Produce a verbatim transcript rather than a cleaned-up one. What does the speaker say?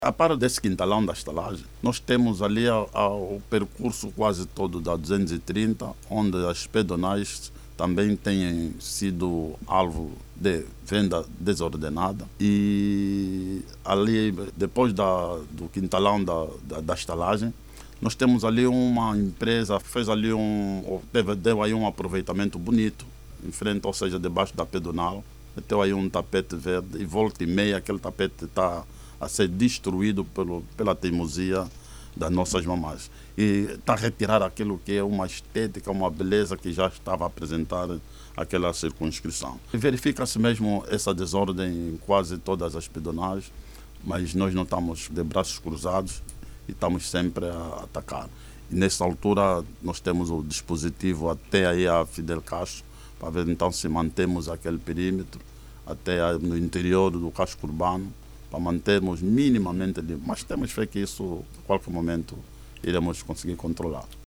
A par desse quintalão da estalagem, nós temos ali a, a, o percurso quase todo da duzentos e trinta, onde as pedonais também têm sido alvo de venda desordenada. E ali, depois da, do quintalão da, da, da estalagem, nós temos ali uma empresa, fez ali um, teve, deu aí um aproveitamento bonito, em frente, ou seja, debaixo da pedonal, meteu aí um tapete verde e volta e meia aquele tapete está a ser destruído pelo, pela teimosia das nossas mamás. E está a retirar aquilo que é uma estética, uma beleza que já estava a apresentar aquela circunscrição. E verifica-se mesmo essa desordem em quase todas as pedonais, mas nós não estamos de braços cruzados e estamos sempre a atacar. E nessa altura nós temos o dispositivo até aí a Fidel Castro, para ver então se mantemos aquele perímetro até no interior do casco urbano, para mantermos minimamente limpo. Mas temos fé que isso, a qualquer momento, iremos conseguir controlar.